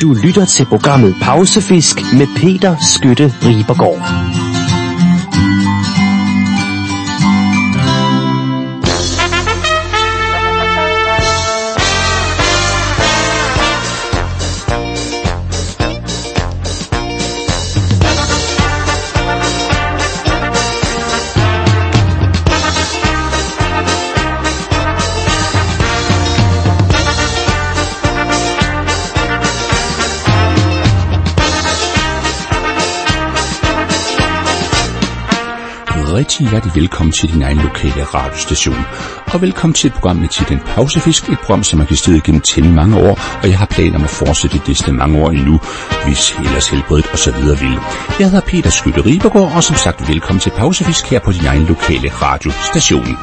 Du lytter til programmet Pausefisk med Peter Skytte Ribergaard. Rigtig hjertelig velkommen til din egen lokale radiostation. Og velkommen til programmet til den Pausefisk, et program, som har eksisteret gennem temmelig mange år, og jeg har planer om at fortsætte det mange år endnu, hvis ellers helbredet og så videre vil. Jeg hedder Peter Skytte Ribergaard, og som sagt velkommen til Pausefisk her på din egen lokale radiostation.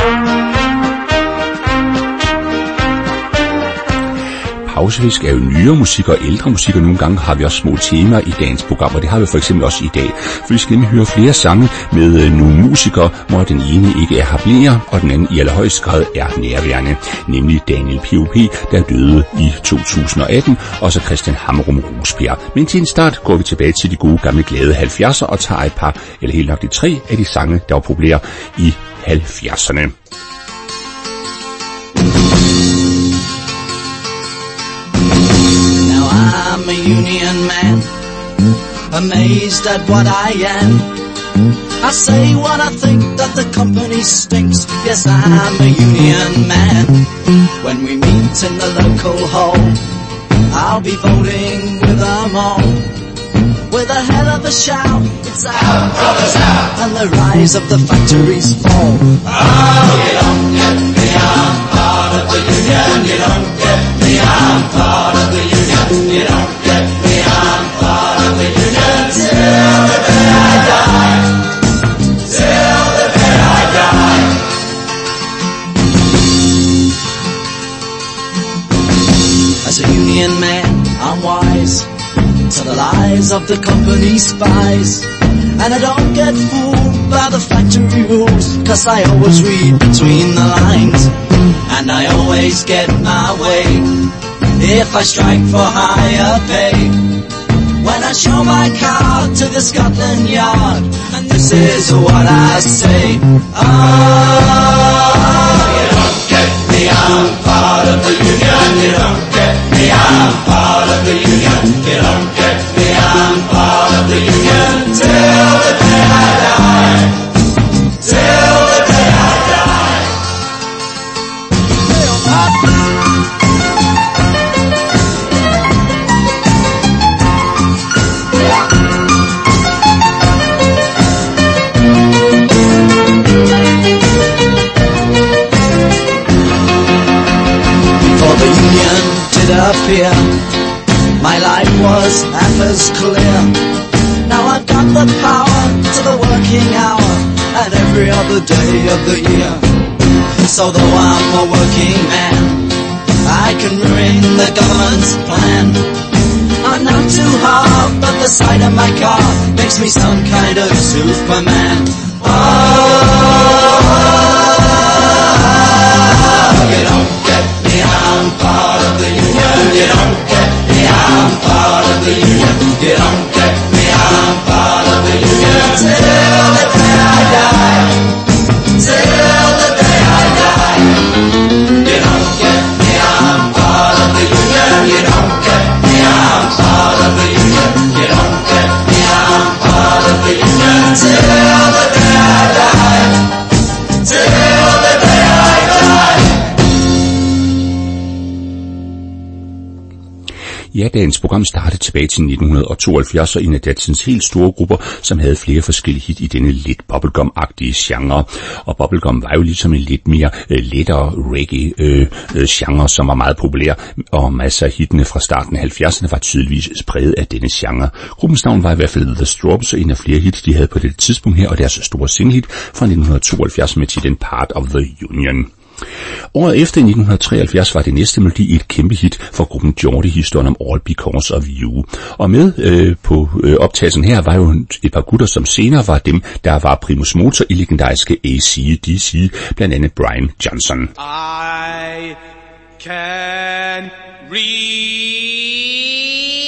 Pausefisk er jo nyere musik og ældre musik, og nogle gange har vi også små temaer i dagens program, og det har vi for eksempel også i dag. For vi skal nemlig høre flere sange med nogle musikere, hvor den ene ikke er hablære, og den anden i allerhøjeste grad er nærværende, nemlig Daniel P.O.P., der døde i 2018, og så Christian Hammerum Rospær. Men til en start går vi tilbage til de gode gamle glade 70'er og tager et par, eller helt nok de 3 af de sange, der var populære i 70'erne. I'm a union man, amazed at what I am. I say what I think, that the company stinks. Yes, I'm a union man. When we meet in the local hall, I'll be voting with them all. With a hell of a shout, it's out, brothers out, and the rise of the factories fall. Oh, you don't get me, I'm part of the union. You don't get me, I'm part of the union. You don't get me, I'm part of the union. Till the day I die, till the day I die. As a union man, I'm wise to the lies of the company spies, and I don't get fooled by the factory rules, 'cause I always read between the lines, and I always get my way if I strike for higher pay. When I show my card to the Scotland Yard, and this is what I say: oh, you don't get me, I'm part of the union. You don't get me, I'm part of the union. You don't get me, I'm part of the union. Till the day I die, till the day I die. Before the union did appear, my life was half as clear. Now I've got the power to the working hour and every other day of the year. So though I'm a working man, I can ruin the government's plan. I'm not too hard, but the sight of my car makes me some kind of Superman. Oh, you don't get me, I'm part of the union. You don't get me, I'm part of the union. You don't get me, I'm part of the union. Till the day I die, till the day I die. You don't get me, I'm part of the union. You don't get me, I'm part of the union. You don't get me, I'm part of the union. Till the day I die, till the day I die. Ja, dagens program startede tilbage til 1972, og en af datidens helt store grupper, som havde flere forskellige hit i denne lidt bubblegum-agtige genre. Og bubblegum var jo ligesom en lidt mere lettere reggae-genre, som var meget populær, og masser af hittene fra starten af 70'erne var tydeligvis præget af denne genre. Gruppens navn var i hvert fald The Strawbs, og en af flere hits, de havde på det tidspunkt her, og deres store single fra 1972 med titlen Part of the Union. Året efter i 1973 var det næste melodi et kæmpe hit for gruppen Geordie, historien om All Because of You. Og med på optagelsen her var jo et par gutter, som senere var dem, der var primus motor i legendariske AC/DC, blandt andet Brian Johnson. I can read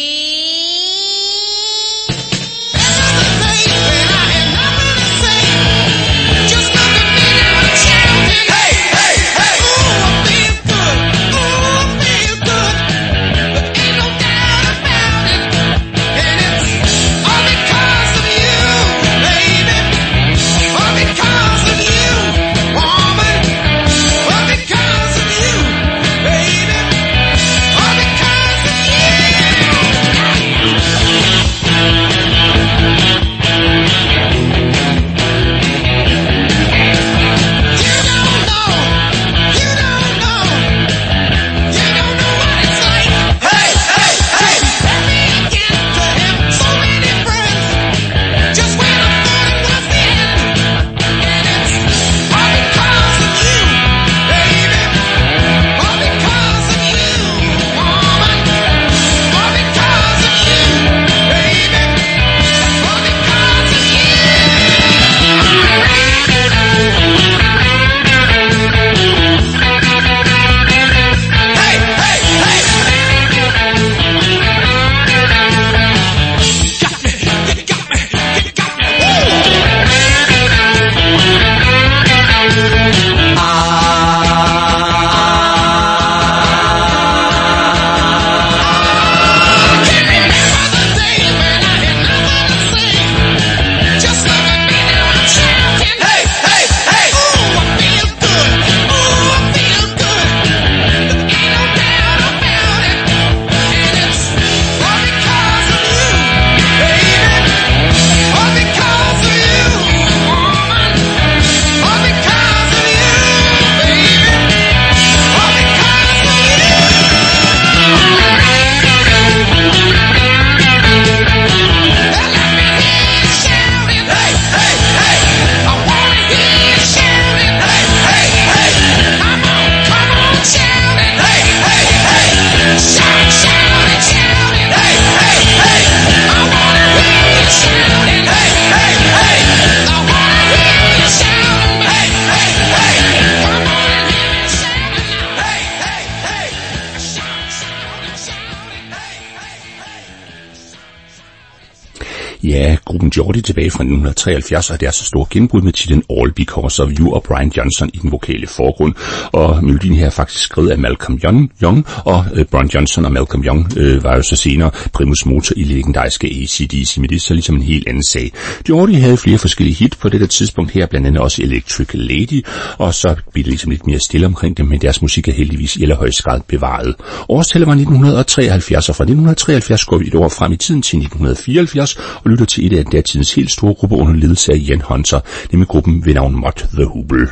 Ja, gruppen Geordie tilbage fra 1973, og det er så stor gennembrud med titlen All Because of You og Brian Johnson i den vokale forgrund. Og melodien her er faktisk skrevet af Malcolm Young, og Brian Johnson og Malcolm Young var jo så senere primus motor i legendariske AC/DC, men det er så ligesom en helt anden sag. Geordie havde flere forskellige hit på dette tidspunkt her, blandt andet også Electric Lady, og så blev det ligesom lidt mere stille omkring dem, men deres musik er heldigvis i allerhøjeste grad bevaret. Årstallet var 1973, og fra 1973 går vi et år frem i tiden til 1974 og lytter til et af datidens helt store grupper under ledelse af Ian Hunter, nemlig gruppen ved navn Mott the Hoople.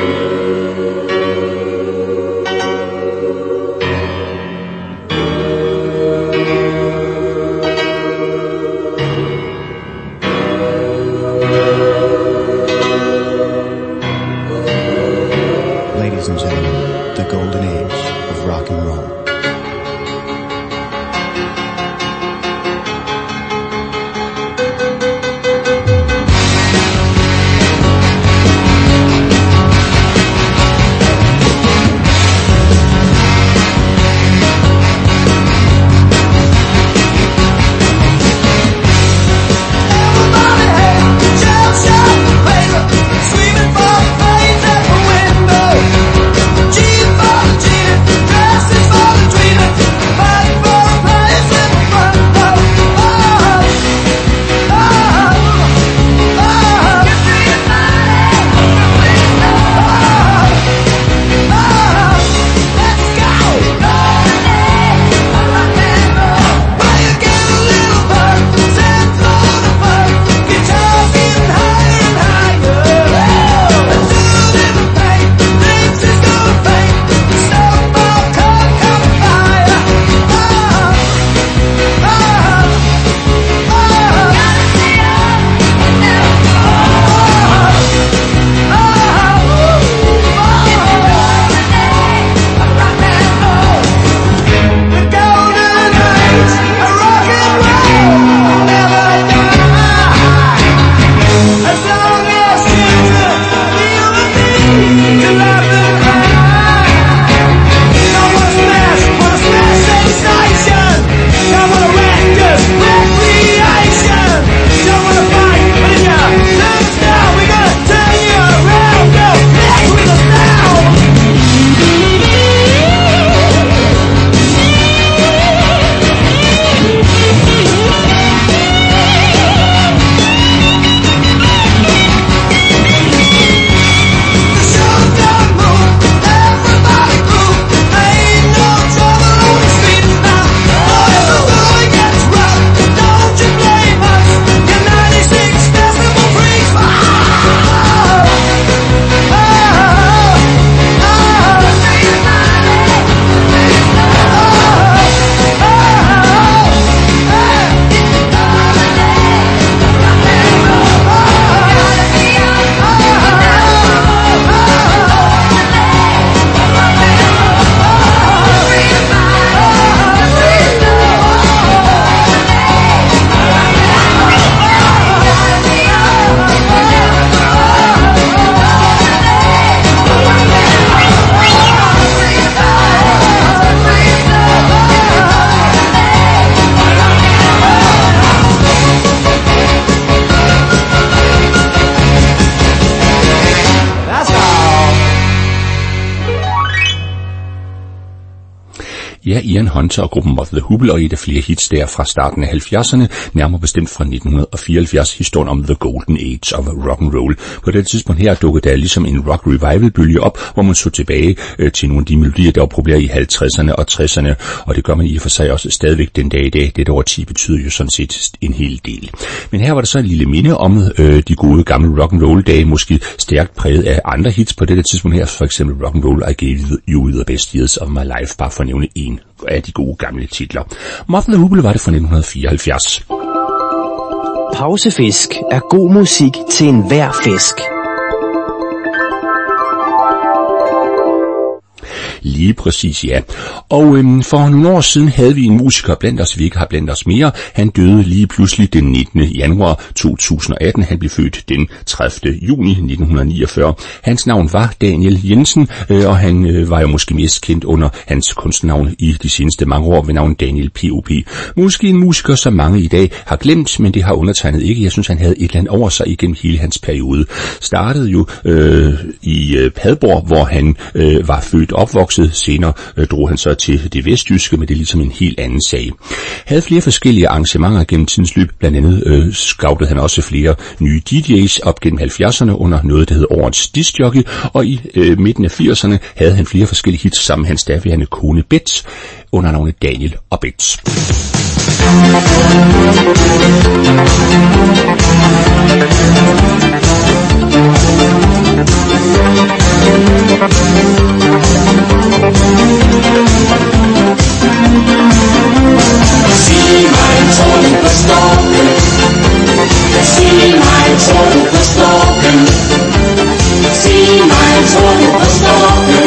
Ladies and gentlemen, the golden age of rock and roll. Ja, Ian Hunter og gruppen Mott the Hoople og et af flere hits der fra starten af 70'erne, nærmere bestemt fra 1974, historien om The Golden Age of Rock and Roll. På det tidspunkt her dukkede der ligesom en rock revival-bølge op, hvor man så tilbage til nogle af de melodier, der var populære i 50'erne og 60'erne, og det gør man i og for sig også stadigvæk den dag i dag. Det over 10 betyder jo sådan set en hel del. Men her var der så en lille minde om de gode gamle rock and roll dage, måske stærkt præget af andre hits på det tidspunkt her, for eksempel Rock and Roll I Gave You the Best Years of My Life, bare for at nævne en af de gode gamle titler. Mott the Hoople var det fra 1974. Pausefisk er god musik til enhver fisk. Lige præcis, ja. Og for nogle år siden havde vi en musiker blandt os, vi ikke har blandt os mere. Han døde lige pludselig den 19. januar 2018. Han blev født den 30. juni 1949. Hans navn var Daniel Jensen, og han var jo måske mest kendt under hans kunstnavn i de seneste mange år ved navn Daniel P.O.P. Måske en musiker, som mange i dag har glemt, men det har undertegnet ikke. Jeg synes, han havde et eller andet over sig igennem hele hans periode. Startede jo i Padborg, hvor han var født og opvokset. Senere drog han så til det vestjyske, men det er ligesom en helt anden sag. Havde flere forskellige arrangementer gennem tidens løb. Blandt andet scoutede han også flere nye DJ's op gennem 70'erne under noget, der hed Årets Discjockey, og i midten af 80'erne havde han flere forskellige hits sammen med hans daværende kone Bets under navnet Daniel og Bets. Sig mig, tror du på storken? Sig mig, tror du på storken? Sig mig, tror du på storken?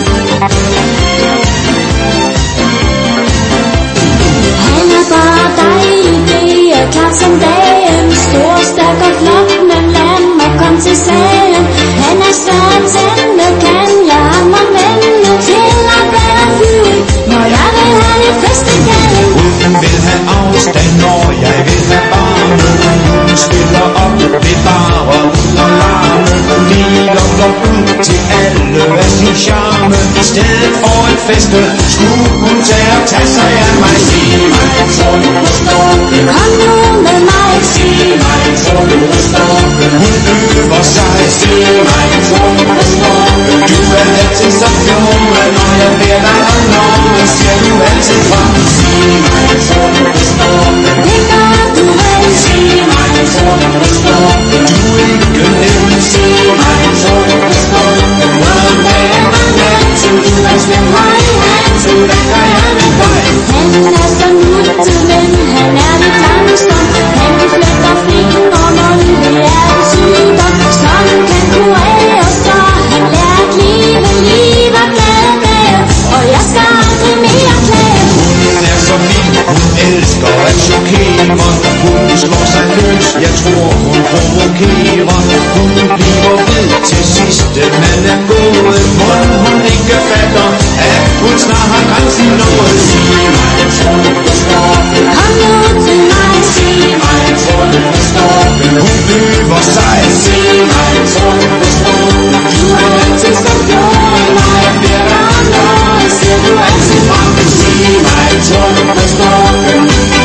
Han er bare dejlig, det er klart som dagen. Stor, stærk og flot, men lad mig komme til sagen. Han er svær at tænde, kan jeg hamre vende til at være fyrig, når jeg vil have det fest igen. Hunden vil have afstand, når jeg vil have varme. Hunden spiller op ved bare ud og larme. Lige lukker ud til alle af sin charme. I stedet for en feste skulle hun tage sig af mig. Sig mig, tror du på storken? Kom nu med mig. Sig mig, tror du på storken? Hun øver sig. Sig mig, tror du på storken? Du er altid så fjord, når jeg beder dig om noget, siger du altid fra. Sig mig, tror du på storken? Det gør du vel. Sig mig, tror du på storken? Du er ikke nem. Sig mig, tror du på storken? Når dagen er natten, du er slem mig i hatten, hvad gør jeg med dig? Han er så nuttet, men han er lidt langsom. Han flytter flikken, og når det er en sygdom, som kan kureres, så han lærer at liv og glæde, og jeg skal aldrig mere klage. Hun er så vild, hun elsker at chokere. Hun slår sig løs, jeg tror hun provokerer. Hun bliver ved til sidste, man er gået. Hun ikke fatter, at hun snart har grænsen nået. Sig mig, tror du på storken? Kom nu til mig. Sig mig, tror du på storken? Hun øver sig. Sig mig, tror du på storken? Du er altid så fjord, når jeg beder dig om noget, siger du altid fra. Sig mig, tror du på storken?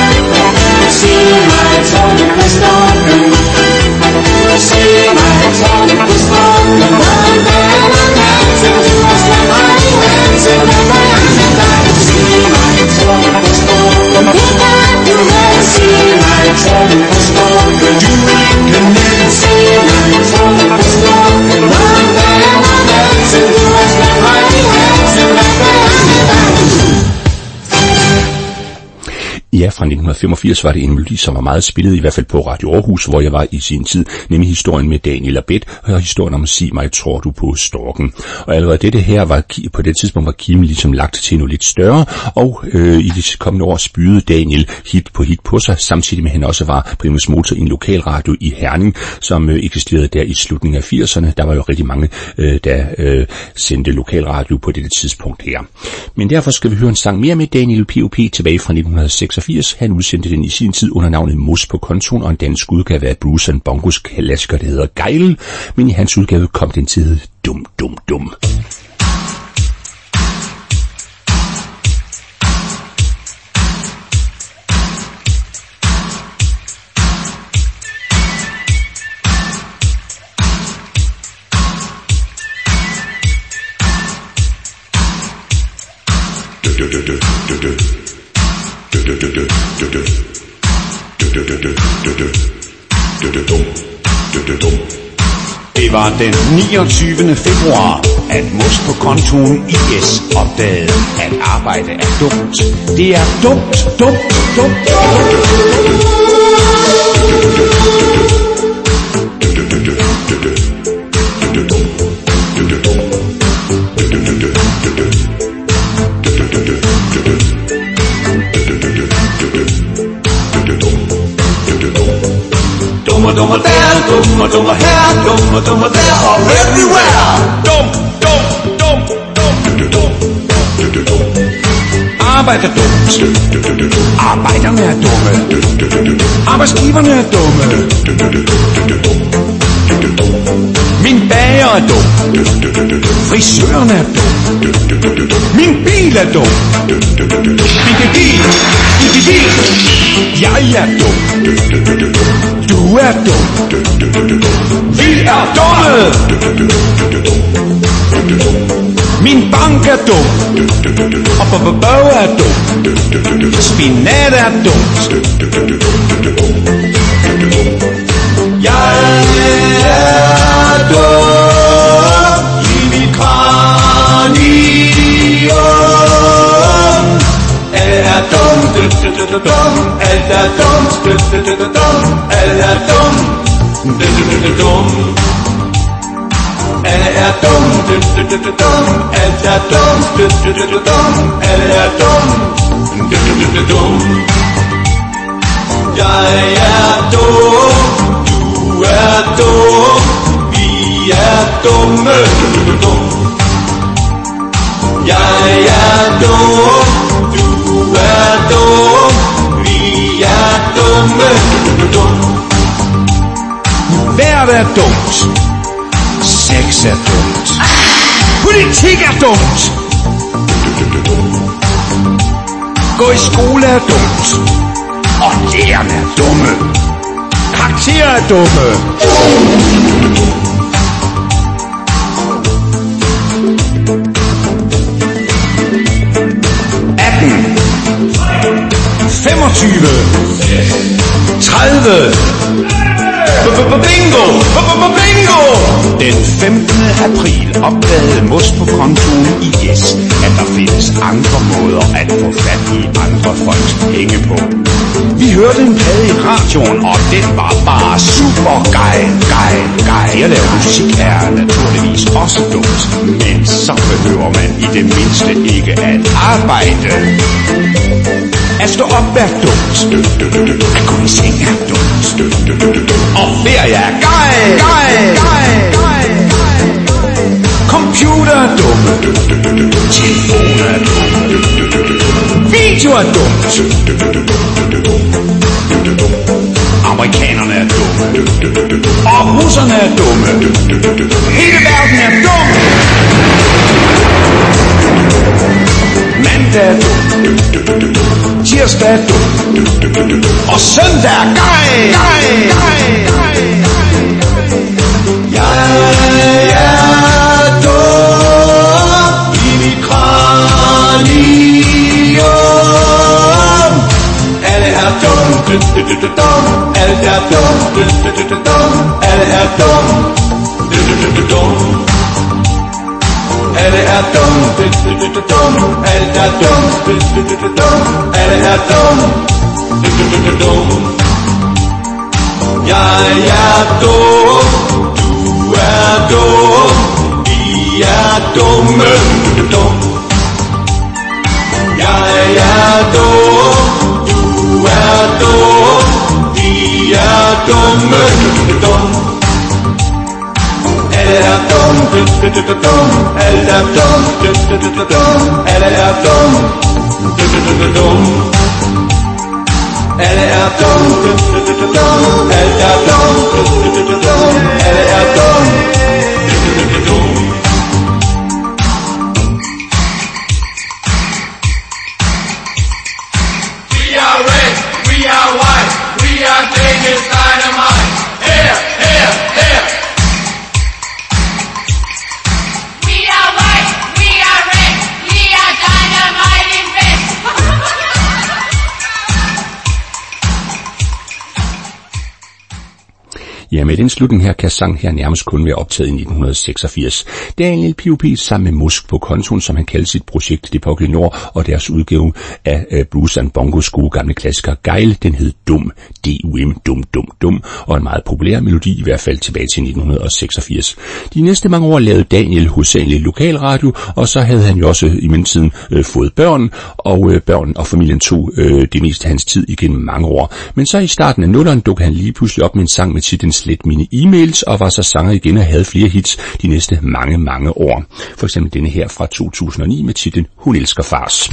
Sig mig, tror du på storken? Sig mig, tror du på storken? Når en dag er natten, du har slået mig i halsen, hvad gør jeg med dig? Sig mig, tror du på storken? Det gør du vel. Sig mig, tror du på storken? Du er ikke nem. Sig mig, tror du på storken? Når en dag er natten, du har slået mig i halsen, hvad gør jeg med dig? Ja, fra 1985 var det en melodi, som var meget spillet, i hvert fald på Radio Aarhus, hvor jeg var i sin tid, nemlig historien med Daniel og Beth, og historien om Sig mig, tror du på storken. Og allerede dette her var, på det tidspunkt var Kim ligesom lagt til noget lidt større, og i de kommende år spydede Daniel hit på sig, samtidig med at han også var primus motor i en lokalradio i Herning, som eksisterede der i slutningen af 80'erne. Der var jo rigtig mange, der sendte lokalradio på dette tidspunkt her. Men derfor skal vi høre en sang mere med Daniel P.O.P. tilbage fra 1986. Han udsendte den i sin tid under navnet Mus på kontoen, og en dansk udgave af Bruce & Bongos klassiker, der hedder Geil, men i hans udgave kom den til at hedde Dum Dum Dum. Det var den 29. februar, at Mus på kontoen IS opdagede, at arbejde er dumt. Det er dumt, dumt, dumt. dummer der, dummer her, dummer der og everywhere. Dum, dum, dum, dum, dum. Arbejder dumt. Arbejderne er dumme. Arbejdsgiverne er dumme. Min bager er dum. Frisøren er dum. Min bil er dum. Bil. Jeg er dum. Du er dum. Vi er dumme. Min bank er dum. Og bøv er dum. Spinat er dumt. Jeg er dum i mit kranium. Alt er dumt, alt er dumt, alt er dumt, alt er dumt, alt er dumt, alt er dumt. Jeg er dum, du er dum, vi er dumme. Jeg er dum, du er dum, vi er dumme. Hvert er dumt. Sex er dumt. Politik er dumt. Gå i skole er dumt. Og lærerne er dumme. Karakterer er dumme. 18 25 30 Bingo! Bingo! Den 15. april opdagede Mos på kontoen i Yes, at der findes andre måder at få fat i andre folks penge på. Vi hørte en plade i radioen, og den var bare super gejl. Jeg laver musik er naturligvis også dumt, men så behøver man i det mindste ikke at arbejde. At stå op er dumt. At gå i seng er dumt. Og ferie er gejl. Computer er dumme. Telefon er dumme. Video er dumt. Amerikanerne er dumme. Og russerne er dumme. Hele verden er dum. Mandag er dum. Tirsdag er dum. Og søndag er gejl. Jeg er dum i mit kranium. Alle er dum. Alle er dum. Alle er dum. Alle er dum, alle er dum, alle er dum. Jeg er dum, du er dum, vi er dumme. Jeg er dum, du er dum, vi er dumme. Alle er dum, alle er dum, alle er dum, alle er dum, alle er dum, alle er dum. We are red, we are white, we are Danish dynamite. Here, here, here. Ja, med den slutning her kan sangen her nærmest kun være optaget i 1986. Daniel P.O.P. sammen med Musk på kontoen, som han kaldte sit projekt Det Pågældende År, og deres udgave af Blues and Bongos gode gamle klassiker Geil, den hed Dum, D-U-M, Dum, Dum, Dum, og en meget populær melodi, i hvert fald tilbage til 1986. De næste mange år lavede Daniel hovedsageligt lokalradio, og så havde han jo også i mellemtiden fået børn, og børn og familien tog det meste af hans tid igennem mange år. Men så i starten af 0'erne dukkede han lige pludselig op med en sang med titlen Slet mine e-mails, og var så sanger igen og havde flere hits de næste mange år. For eksempel denne her fra 2009 med titlen Hun elsker fars.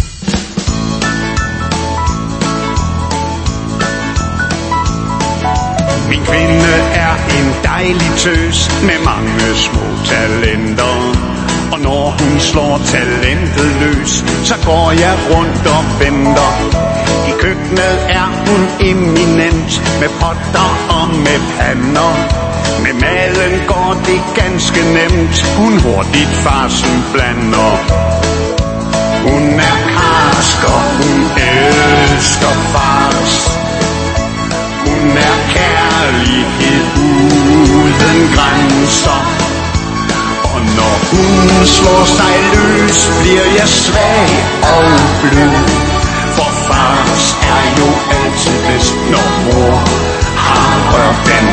Min kvinde er en dejlig tøs med mange små talenter. Og når hun slår talentet løs, så går jeg rundt og venter. I køkkenet er hun eminent, med potter og med pander. Med maden går det ganske nemt, hun hurtigt farsen blander. Hun er karsk og hun elsker fars. Hun er kærlighed uden grænser. Og når hun slår sig løs, bliver jeg svag og blød. For fars er jo altid bedst, når mor har rørt den.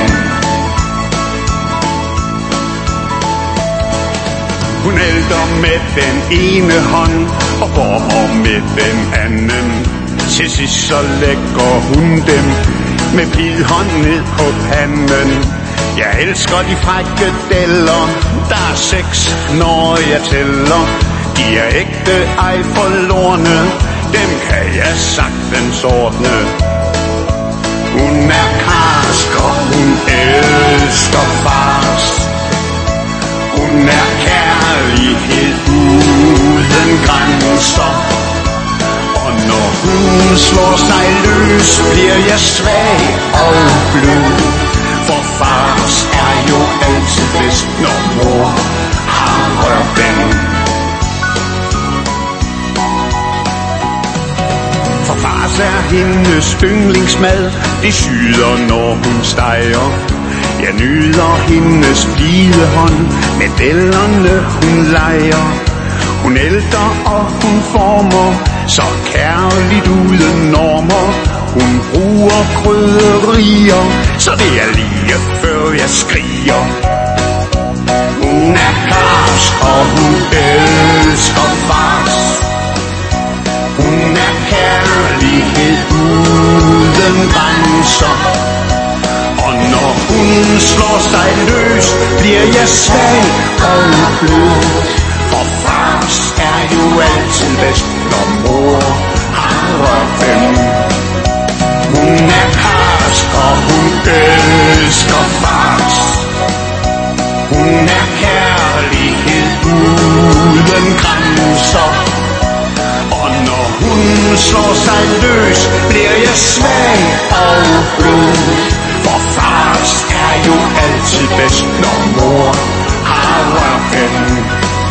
Hun ælter med den ene hånd og borger med den anden. Til sidst så lægger hun dem med pilhånd ned på panden. Jeg elsker de frække deller, der er 6, når jeg tæller. De er ægte, ej forlorne, dem kan jeg sagtens ordne. Hun er karsk og hun elsker fars. Hun er kærlighed uden grænser. Og når hun slår sig løs, bliver jeg svag og blød. For fars er jo altid bedst, når mor har rørt den. For fars er hendes yndlingsmad, det syder, når hun steger. Jeg nyder hendes blide hånd med dellerne hun leger. Hun ælter og hun former, så kærligt uden normer. Hun bruger krydderier, så det er lige før jeg skriger. Hun er karsk og hun elsker fars. Hun er kærlighed uden grænser. Og når hun slår sig løs, bliver jeg svag og blød. For fars er jo altid bedst, når mor har rørt dem. Hun er karsk og hun elsker fars. Hun er kærlighed uden grænser. Og når hun slår sig løs, bliver jeg svag og blød. For fars er jo altid bedst, når mor har rørt dem.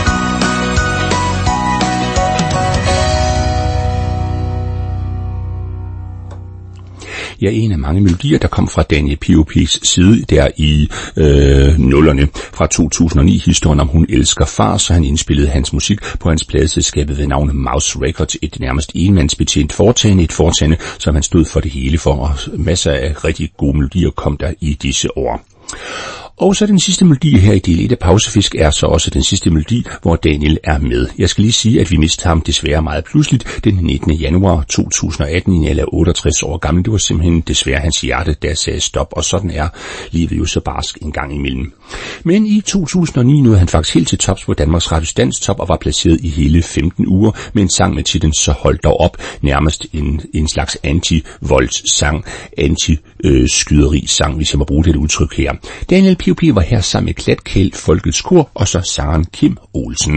Ja, en af mange melodier, der kom fra Daniel P.O.P.'s side der i 0'erne. Fra 2009, historien om Hun elsker far, så han indspillede hans musik på hans pladeselskabet ved navn Mouse Records, et nærmest enmandsbetjent foretagende, et foretagende, som han stod for det hele for, og masser af rigtig gode melodier kom der i disse år. Og så den sidste melodi her i del 1 af Pausefisk er så også den sidste melodi, hvor Daniel er med. Jeg skal lige sige, at vi mistede ham desværre meget pludseligt den 19. januar 2018 i en alder af 68 år gammel. Det var simpelthen desværre hans hjerte, der sagde stop, og sådan er livet jo så barsk en gang imellem. Men i 2009 nåede han faktisk helt til tops på Danmarks Radios Danstop og var placeret i hele 15 uger med en sang med titlen Så hold dog op, nærmest en slags anti-voldssang, anti-skyderi-sang, hvis jeg må bruge det udtryk her. Daniel P.O.P. var her sammen med Klatkæld Folkets Kor og så sangeren Kim Olsen.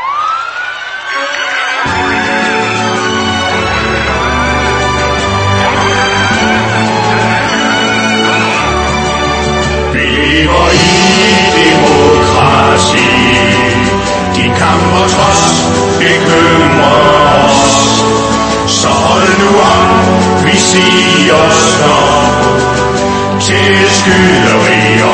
Vi lever i demokrati. Din kamp og trods bekymrer os. Så hold nu op, vi siger stop. Til skyderi og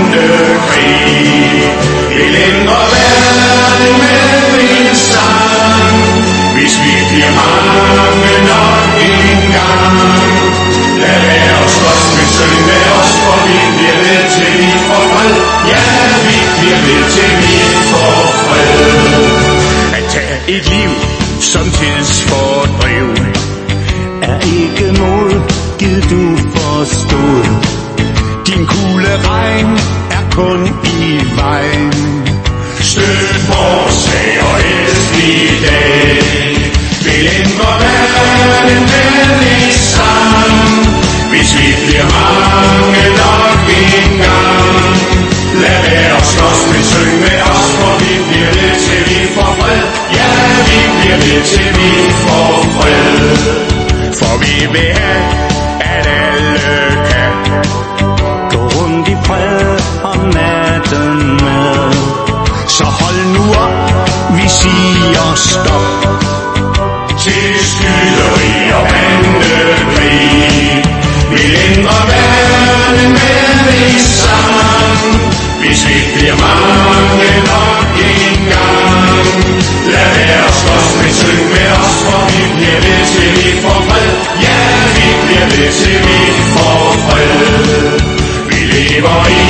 bandekrig. Vil ændre verden med en sang, hvis vi bliver mange nok en gang. Lad være os slås, men syng med os, for vi bliver ved til vi får fred. Ja, vi bliver ved til vi får fred. At tage et liv som tidsfordriv er ikke mod, gid du forstod. Din kulde regn er kun i vejen. Støt vores sag og elsk i dag. Vil ændre verden med en sang, hvis vi bliver mange nok en gang. Lad være os slås, men syng med os, for vi bliver ved til vi får fred. Ja, vi bliver ved til vi får fred. For vi vil have, at alle kan gå rundt i fred om natten med. Så hold nu op, vi siger stop til skyderi og bandekrig. Vi ændrer verden med en sang, hvis vi bliver mange nok en gang. Lad være os slås, men syng med os, for vi bliver ved til vi får fred. Ja, vi bliver ved til vi får fred. Vi lever i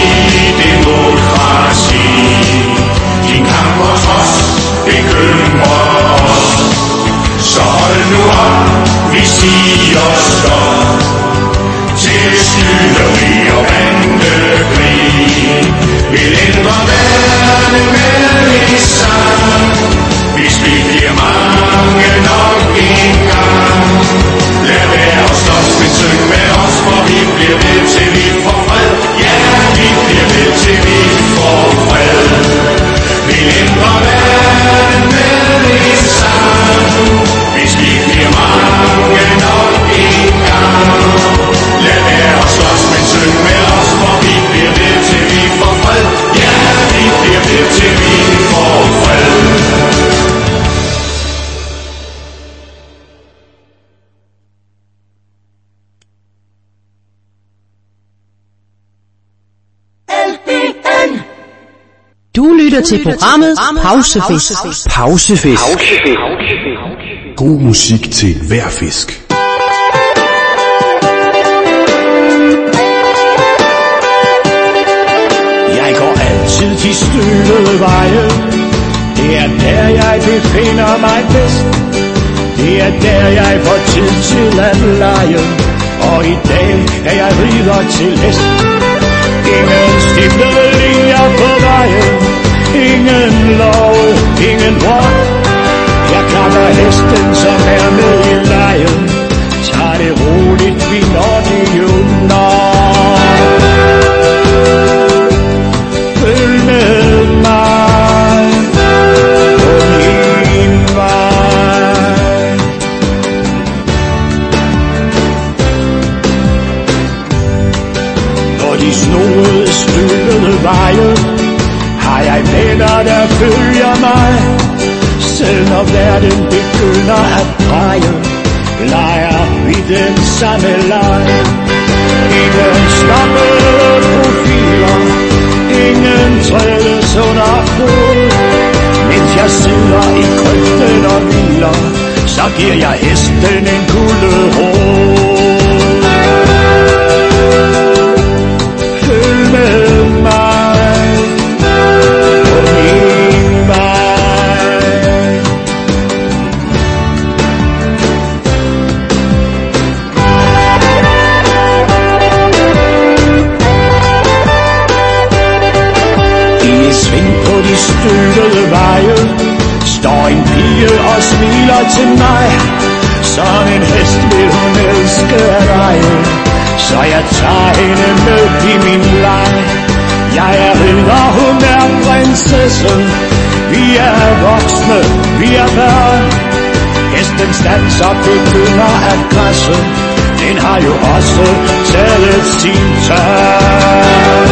demokrati. Din kamp og trods bekymrer os. Så hold nu op, vi siger stop til skyderi og bandekrig. Vi ændrer verden med en sang, hvis vi bliver mange nok en gang. Lad være os slås, men syng med os, for vi bliver ved til vi får fred. Ja, vi bliver ved til vi får fred. Vi ændrer verden med en sang, hvis vi bliver mange nok en gang. Lad være os slås, men syng med os, for vi bliver ved til vi får fred. Ja, vi bliver ved til vi får fred. Du lytter til programmet Pausefisk. Pausefisk. God musik til hver fisk. Jeg går altid de støvede veje. Det er der jeg befinder mig bedst. Det er der jeg får tid til at lege. Og i dag er jeg ridder til hest. Ingen stiftede linjer på vejen, ingen lov, ingen råd. Jeg klapper hesten, som er med i lejen. Tag det roligt, vi når det under. Følg med mig på min vej. Når de snoede støvede veje, har jeg venner, der følger mig. Selv når verden begynder at dreje, leger vi den samme leg. Ingen snakkede profiler, ingen trædes under fod. Mens jeg sidder i krybten og hviler, så giver jeg hesten en guldro. Følg med mig på min vej. I et sving på de støvede veje står en pige og smiler til mig. Som en hest vil hun elske at eje, så jeg tager hende med i min leg. Jeg er ridder, hun er prinsesse. Vi er voksne, vi er børn. Hesten standser, begynder at græsse. Den har jo også taget sin tørn.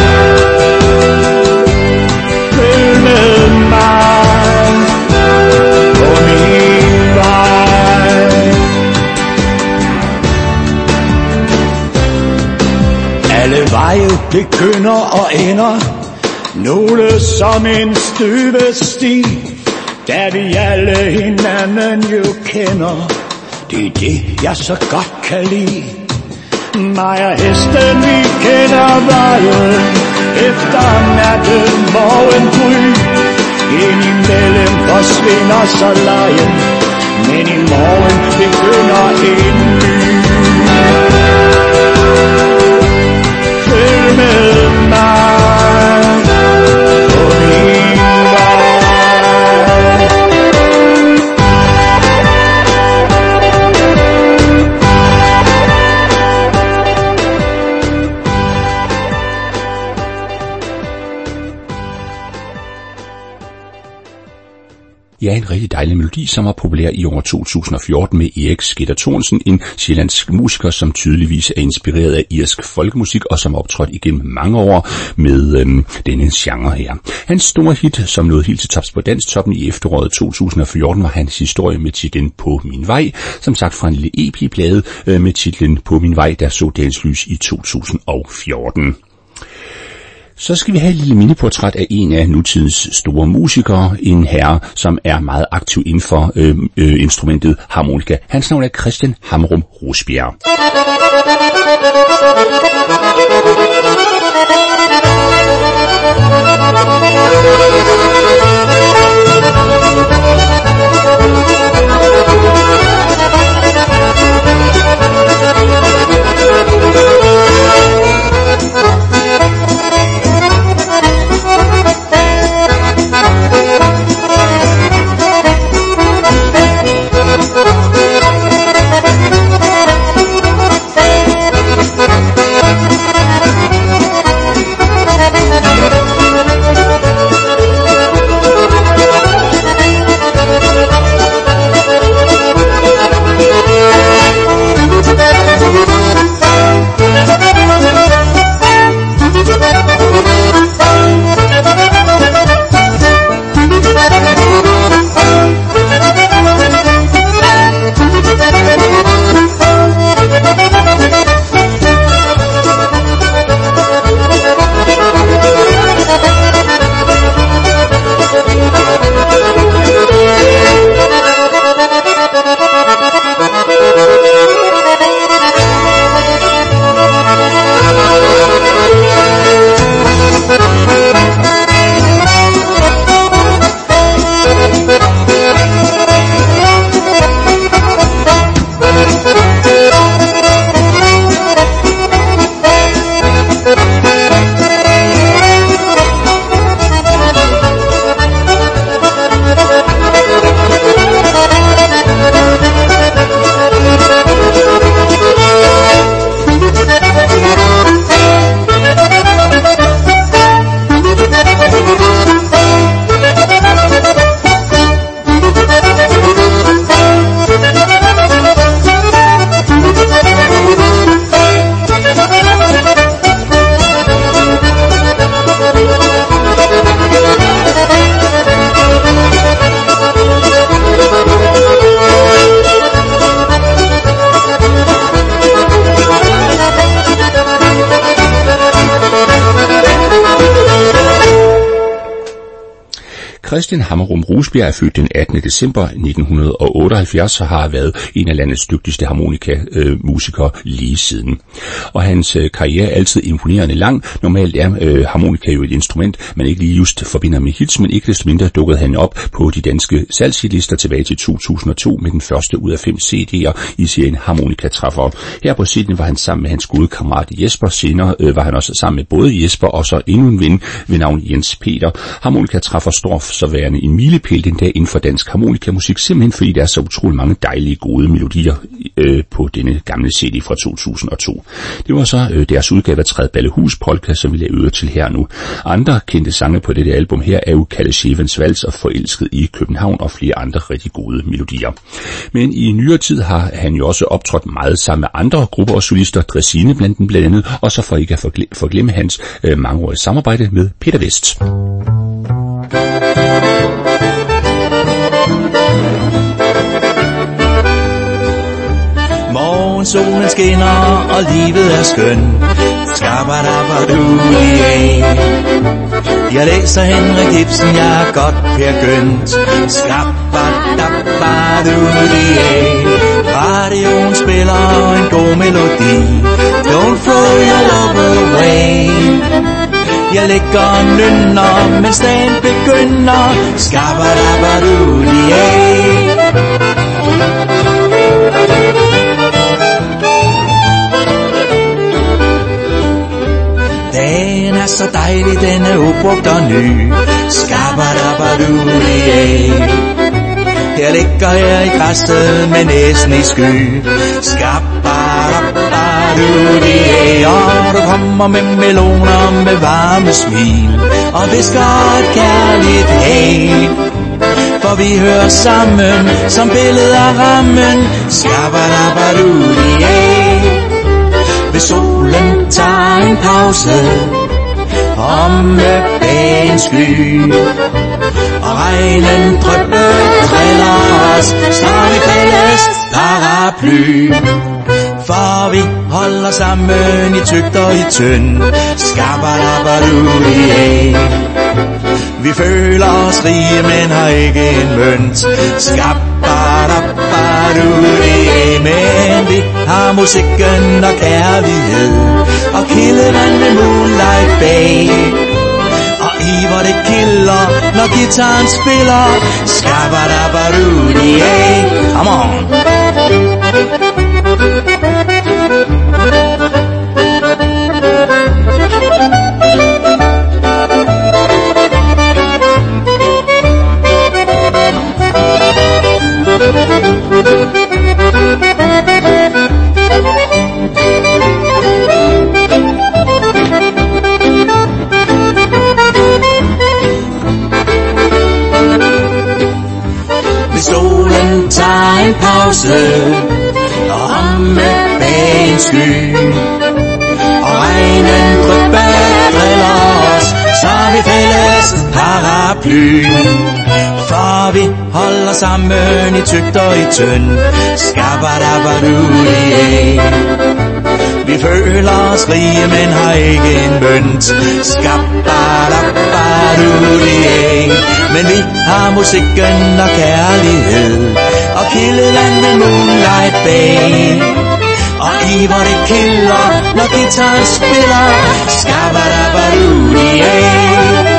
Følg med mig på min vej. Alle veje begynder og ender, nogle som en støbesti, da vi alle hinanden jo kender. Det er det, jeg så godt kan lide. Mig og hesten, vi kender vejen efter natten morgengry. Indimellem forsvinder så lejen, men i morgen begynder en ny. Følg med mig på min vej. Ja, en rigtig dejlig melodi, som var populær i år 2014 med Erik Sketter Thornsen, en sjællandsk musiker, som tydeligvis er inspireret af irsk folkemusik, og som optrådte igennem mange år med denne genre her. Hans store hit, som nåede helt til tops på Danstoppen i efteråret 2014, var hans historie med titlen På min vej, som sagt fra en lille EP-plade med titlen På min vej, der så dagens lys i 2014. Så skal vi have et lille miniportræt af en af nutidens store musikere, en herre, som er meget aktiv inden for instrumentet harmonika. Hans navn er Christian Hammerum Rosbjerg. Christian Hammerum Rosbjerg er født den 18. december 1978 og har været en af landets dygtigste harmonikamusikere lige siden. Og hans karriere er altid imponerende lang. Normalt er harmonika jo et instrument, man ikke lige just forbinder med hits, men ikke desto mindre dukkede han op på de danske salgshitlister tilbage til 2002 med den første ud af 5 CD'er i serien Harmonikatræffere. Her på CD'en var han sammen med hans gode kammerat Jesper. Senere var han også sammen med både Jesper og så endnu en ven ved navn Jens Peter. Harmonikatræffer står så værende en milepæl den dag inden for dansk harmonikamusik, simpelthen fordi der er så utrolig mange dejlige, gode melodier på denne gamle CD fra 2002. Det var så deres udgave af Trædballehus polka, som vi lader øre til her nu. Andre kendte sange på dette album her er jo Kalle Schevens Vals og Forelsket i København og flere andre rigtig gode melodier. Men i nyere tid har han jo også optrådt meget sammen med andre grupper og solister, Dræsine blandt andet, og så for ikke at forglemme hans mangeårige samarbejde med Peter Vest. Morgensolen skinner, og livet er skøn. Skal skabadabadoo-die. Jeg læser Henrik Ibsen, jeg er godt Per Gynt. Skabadabadoo-die. Radioen spiller en god melodi. Don't throw your love away. Jeg ligger og nynner, mens dagen begynder. Skabadabadoo-die. Dagen er så dejlig, den er ubrugt og ny. Skabadabadoo-die. Jeg ligger her i græsset med næsen i sky. Skabadabadoo-die. Og du kommer med meloner med varme smil og visker et kærligt hey. For vi hører sammen som billeder af rammen. Skabadabadoo-die. Hvis solen tager en pause omme bag en sky og regnen driller os, så er vi fælles paraply. For vi holder sammen i tykt og i tynd. Skabadabadoo-die. Vi føler os rige, men har ikke en mønt. Skabadabadoo-die. Men vi har musikken og kærlighed og kildevand med Moonlight Bay. Og i hvor det kilder, når gitaren spiller. Skabadabadoo-die. Come on. Hvis solen tager en pause omme bag en sky og regnen driller os, så er vi fælles paraply. For vi holder sammen i tykt og i tynd. Skabadabadoo-die. Vi føler os rige, men har ikke en mønt. Skabadabadoo-die. Men vi har musikken og kærlighed og kildevand med Moonlight Bay. Og i hvor det kilder, når gitaren spiller. Skabadabadoo-die.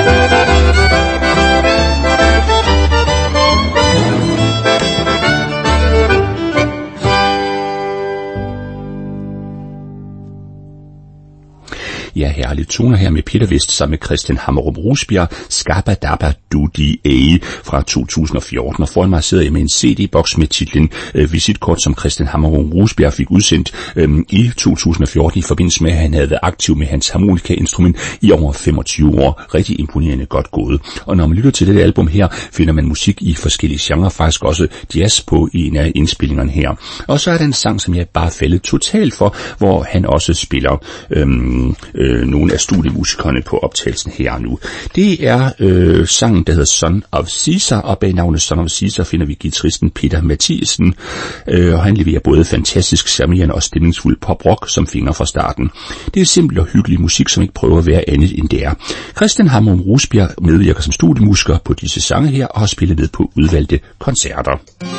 Ja, herlige toner her med Peter Vest sammen med Christian Hammerum Rusbjerg, Skabadabadoo-die fra 2014. Og foran mig sidder jeg med en CD-boks med titlen Visitkort, som Christian Hammerum Rusbjerg fik udsendt i 2014 i forbindelse med, at han havde været aktiv med hans harmonikainstrument i over 25 år. Rigtig imponerende godt gået. Og når man lytter til dette album her, finder man musik i forskellige genrer, faktisk også jazz på en af indspillingerne her. Og så er der en sang, som jeg bare faldet totalt for, hvor han også spiller nogle af studiemusikerne på optagelsen her nu. Det er sangen, der hedder Son of Caesar, og bag navnet Son of Caesar finder vi guitaristen Peter Mathiesen, og han leverer både fantastisk charmerende og stemningsfuld pop-rock som finger fra starten. Det er simpel og hyggelig musik, som ikke prøver at være andet end det er. Christian Hammerum Rusbjerg medvirker som studiemusiker på disse sange her, og har spillet med på udvalgte koncerter.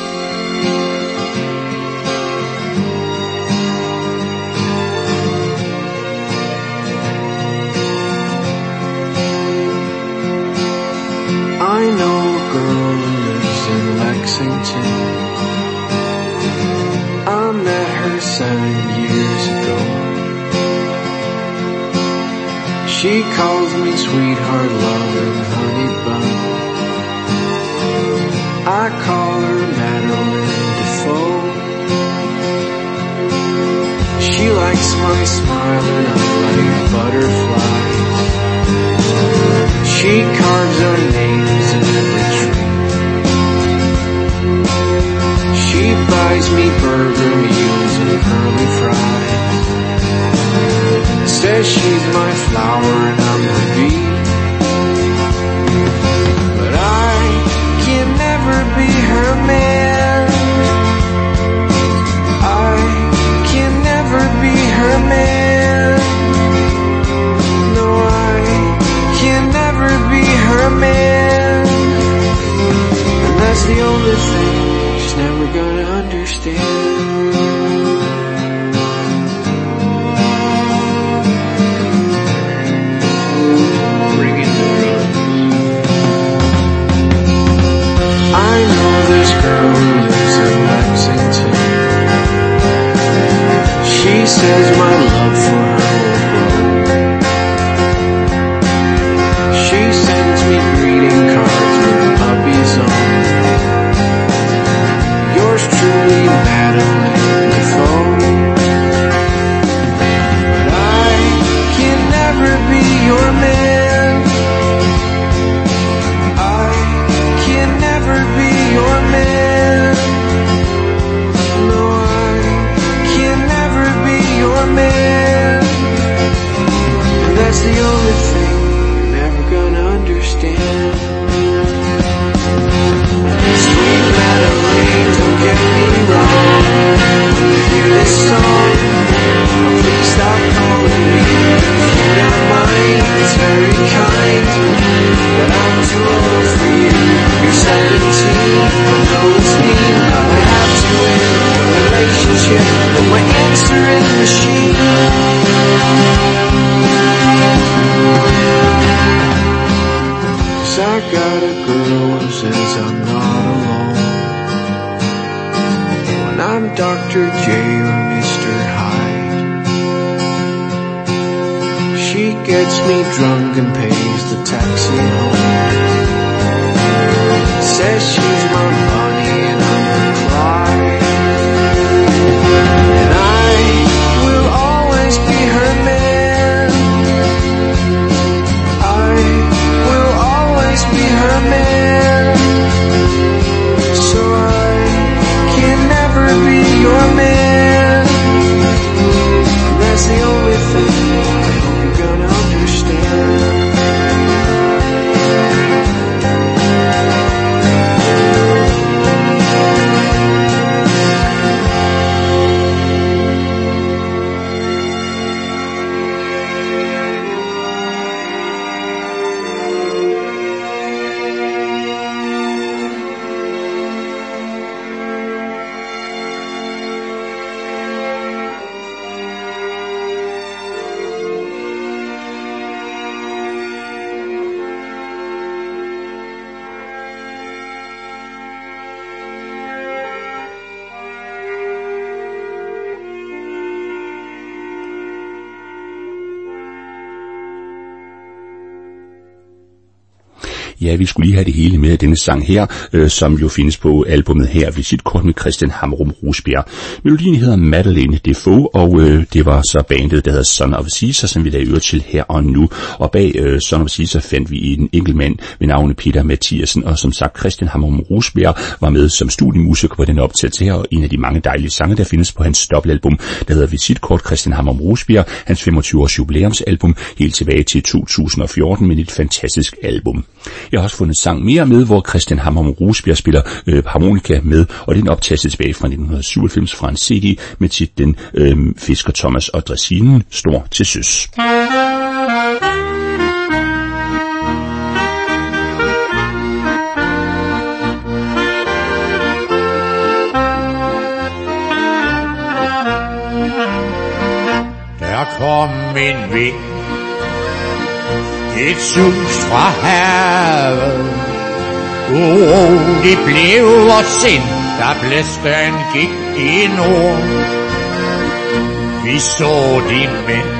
I know a girl who lives in Lexington. I met her 7 years ago. She calls me sweetheart, love, and honey bun. I call her Madeline Defoe. She likes my smile and I like butterflies. She carves our names in every tree. She buys me burger meals and curly fries. Says she's my flower and I'm her bee. But I can never be her man. I can never be her man. that's the only thing you're never gonna understand. Sweet Madeline, don't get me wrong. When you hear this song, please stop calling me. If you don't mind, it's very kind, but I'm too old for you. You're 17, I know it's mean, but I have to end the relationship with my answering machine. I got a girl who says I'm not alone. When I'm Dr. J or Mr. Hyde, she gets me drunk and pays the taxi home. Says she's my money and I'm her pride, and I will always be her man. Be her man, so I can never be your man. That's the only thing I hope you're gonna understand. Ja, vi skulle lige have det hele med denne sang her, som jo findes på albumet her, Visitkort med Christian Hammerum Rusbjerg. Melodien hedder Madeleine Defoe, og det var så bandet, der hedder Son of Caesar, som vi lavede til her og nu. Og bag Son of Caesar fandt vi en enkelt mand ved navnet Peter Mathiasen, og som sagt Christian Hammerum Rusbjerg var med som studiemusiker på den optagelse her, og en af de mange dejlige sange, der findes på hans dobbeltalbum, der hedder Visitkort Christian Hammerum Rusbjerg, hans 25-års jubilæumsalbum, helt tilbage til 2014, med et fantastisk album. Jeg har også fundet sang mere med, hvor Christian Hammerum Rusbjerg spiller harmonika med, og det er en optagelse tilbage fra 1997 fra en CD med titlen Fisker Thomas og Dræsinen står til søs. Der kom en vind, et sus fra havet. Det blev vores sind, da blæsten gik i nord. Vi så de mænd,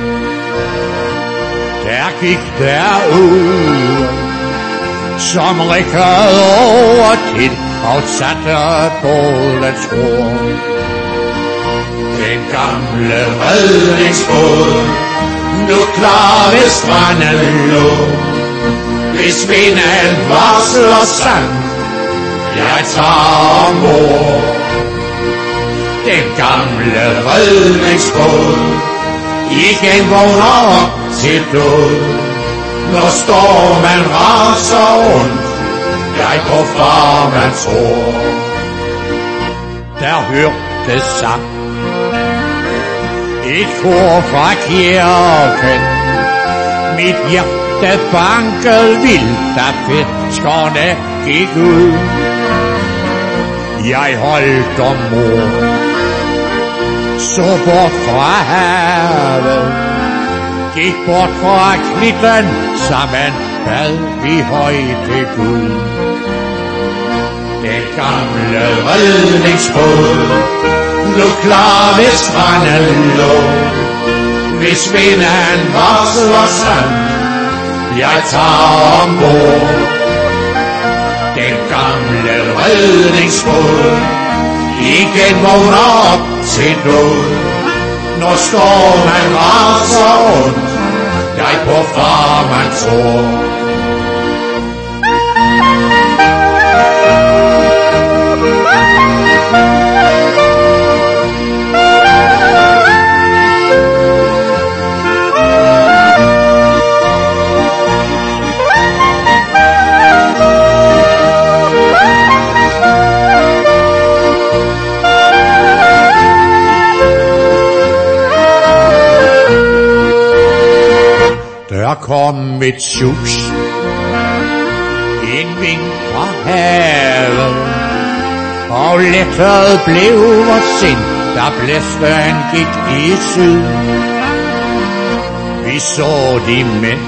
der gik derud, som rikkede over til og satte bådens ror. Den gamle redningsbåd, nu klar ved stranden lå. Hvis vinden varsler sand, jeg tager ombord. Den gamle redningsbåd igen vågner op til død. Når stormen raser rundt, jeg på farmands ord. Der hørte sang, et kor fra kirken. Mit hjerte bankede vildt, da fiskerne gik ud. Jeg holdt om mor, så bort fra havet, gik bort fra klitten, sammen bad vi højt til Gud. Den gamle redningsbåd, nu klar ved stranden lå. Hvis vinden varsler sand, jeg tager ombord. Den gamle redningsbåd igen vågner op til død. Når stormen raser rundt, jeg på farmands ord. Der kom et sus, en vind fra havet, og lettet blev vores sind, da blæsten gik i syd. Vi så de mænd,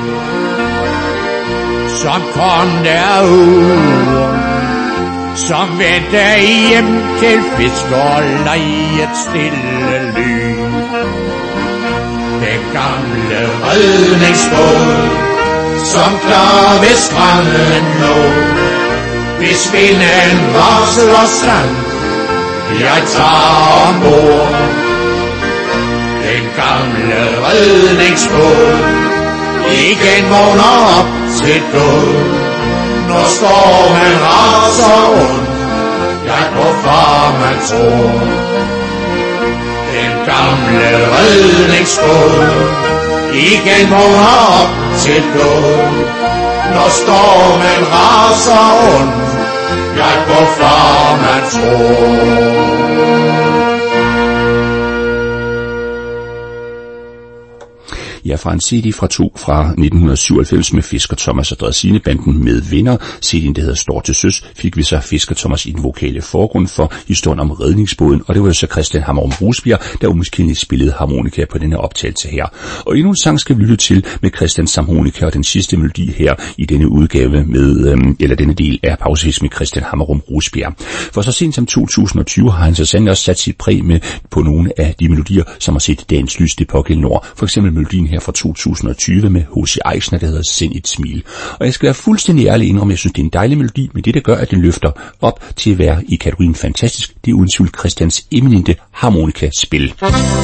som kom derud, som vendte hjem til fiskerlejet stille lyn. Den gamle redningsbåd, som klar ved stranden lå, hvis vinden varsler strand, jeg tager ombord. Den gamle redningsbåd igen vågner op til død, når stormen raser rundt, jeg på farmands ord. Den gamle redningsbåd igen vågner op til død, når stormen raser rundt, jeg på farmands ord. Ja, fra en CD fra 1997 med Fisker Thomas og Dræsinebanden med Venner. CD'en, der hedder Står til Søs, fik vi så Fisker Thomas i den vokale forgrund for historien om redningsbåden, og det var jo så Christian Hammerum Rusbjerg, der umiskendeligt spillede harmonika på denne optagelse her. Og endnu en sang skal vi lytte til med Christians harmonika, og den sidste melodi her i denne udgave med, eller denne del af Pausefisk med Christian Hammerum Rusbjerg. For så sent som 2020 har han så sandelig også sat sit præg med på nogle af de melodier, som har set dagens lys det pågældende år. For eksempel melodien her fra 2020 med H.C. Eisner, der hedder Send et smil. Og jeg skal være fuldstændig ærlig indrømme, jeg synes, det er en dejlig melodi, men det, der gør, at den løfter op til at være i kategorien fantastisk, det er uden tvivl Christians eminente harmonikaspil.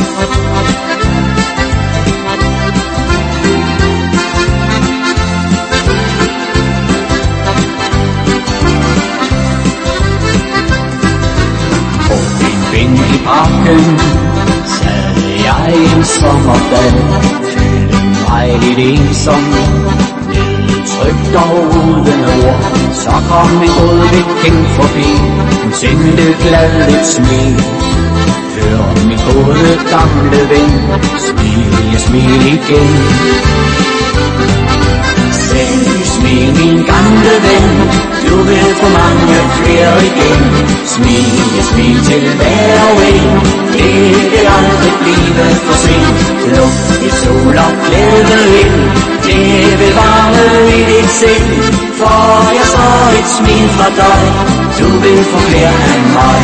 På en bænk i parken sad jeg en sommerdag, mig lidt ensom, nedtrykt og uden ord. Så kom en god bekendt forbi, hun sendte glad et smil. Hør min gode gamle ven, smil igen. Smil min gamle ven, du vil få mange flere igen. Smil til hver og en, det vil aldrig blive for sent. Luft i sol og glæde ind, det vil varme i dit sind. For jeg så et smil fra dig, du vil få flere end mig.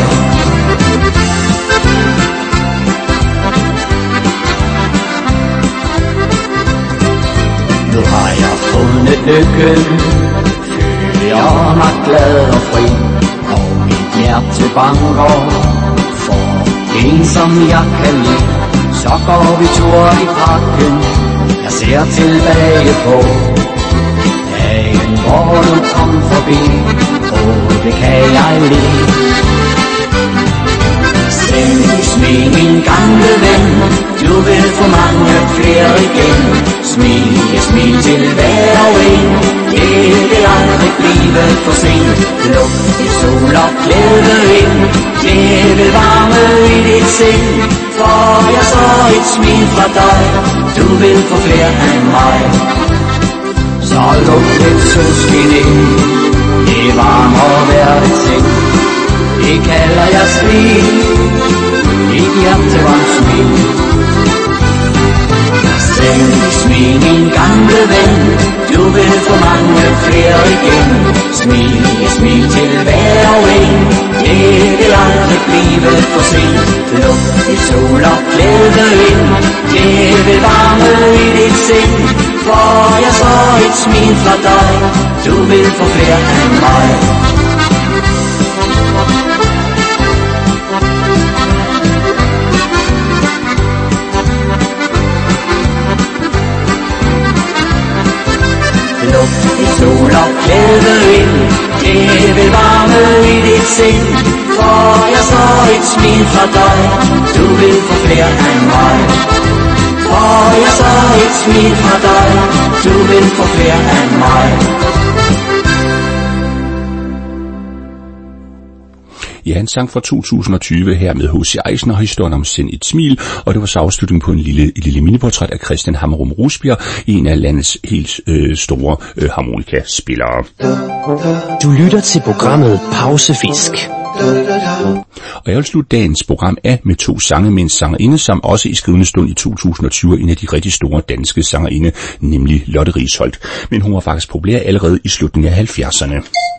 Nu har jeg fundet lykken, føler mig glad og fri, og mit hjerte banker for en som jeg kan lide. Så går vi tur i parken, jeg ser tilbage på dagen hvor du kom forbi, og det kan jeg lide. Smil min gamle ven, du vil få mange flere igen. Smil til hver og en, det vil aldrig blive for sent. Luft i sol og glæde ind, det vil varme i dit sind. For jeg så et smil fra dig, du vil få flere end mig. Så luk lidt solskin ind, det varmer hver et sind. Det kalder jeg smil, dit hjerte var en smil. Smil min gamle ven, du vil få mange flere igen. Smil til hver og en, det vil aldrig blive for sent. Luft i sol og glæde ind, det vil varme i dit sind. For jeg så et smil fra dig, du vil få flere end mig. Luft i sol og glæde ind, det vil varme i dit sind. For jeg så et smil fra dig, du vil få flere end mig. For jeg så et smil fra dig, du vil få flere end mig. Ja, han sang fra 2020 her med H.C. Eisner, historien om Send et smil, og det var så afslutningen på et lille miniportræt af Christian Hammerum Rusbjerg, en af landets helt store harmonikaspillere. Du lytter til programmet Pausefisk. Og jeg vil slutte dagens program af med 2 sange med en sangerinde, som også i skrivende stund i 2020 en af de rigtig store danske sangerinde, nemlig Lotte Risholt. Men hun var faktisk populær allerede i slutningen af 70'erne.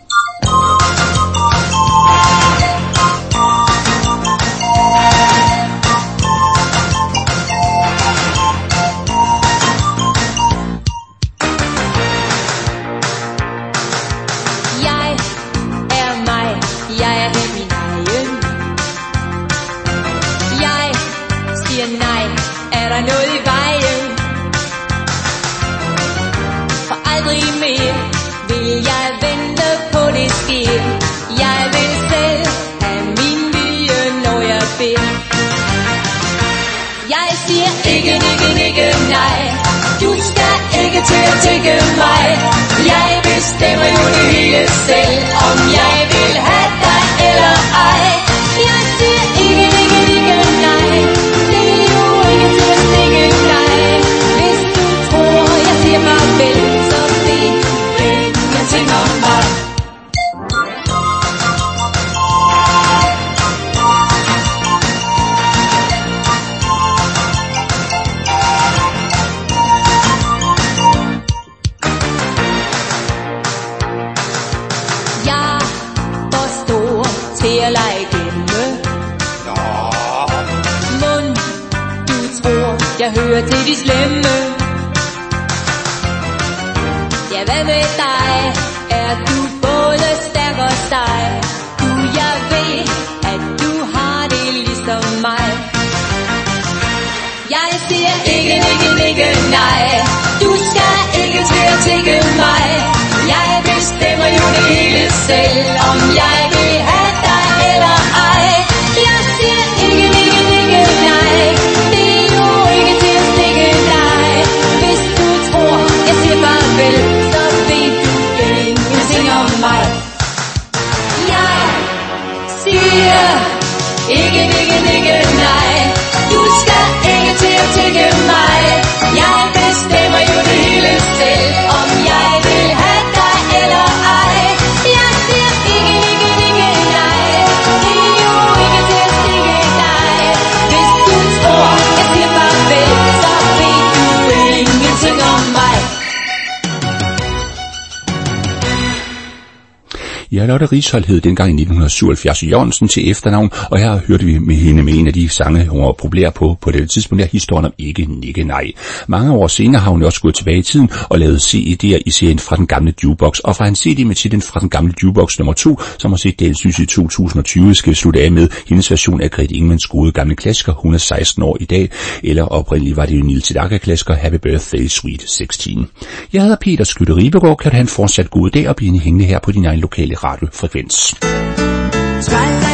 Tænke mig. Jeg bestemmer jo det hele selv, om jeg vil have dig eller ej. Jeg siger ikke nej. Det er jo ikke til at stikke dig. Hvis du tror, jeg siger farvel, så ved du ingenting om mig. Jeg hører til de slemme. Ja, hvad med dig? Er du både stærk og sej? Jeg ved, at du har det ligesom mig. Jeg siger ikke nej. Du skal ikke til at tænke mig. Jeg bestemmer jo det hele selv, om jeg vil have dig eller ej. Jeg siger ikke nej. Farvel, så ved du ingenting om mig. Jeg siger ikke nej. Du skal ikke til at tænke mig. Jeg bestemmer jo det hele selv, om jeg vil have dig eller ej. Jeg siger ikke nej. Det er jo ikke til at stikke dig. Hvis du tror, jeg siger farvel, så ved du ingenting om mig. Ja, Lotte Risholt hed dengang i 1977 Jørgensen til efternavn, og her hørte vi med hende med en af de sange, hun var populær på det tidspunkt, der historien om Ikke Nej. Mange år senere har hun også gået tilbage i tiden og lavet CD'er i serien Fra den gamle jukebox, og fra en CD med titlen Fra den gamle jukebox nummer 2, som har set dagens lys i 2020, skal vi slutte af med hendes version af Grete Ingemanns gode gamle klassiker. Hun er 16 år i dag, eller oprindeligt var det jo Nils Sedaka-klassiker Happy Birthday Sweet 16. Jeg hedder Peter Skytte Ribergaard. Kan du have en fortsat god dag og blive hængende her på din egen lokale radiofrekvens.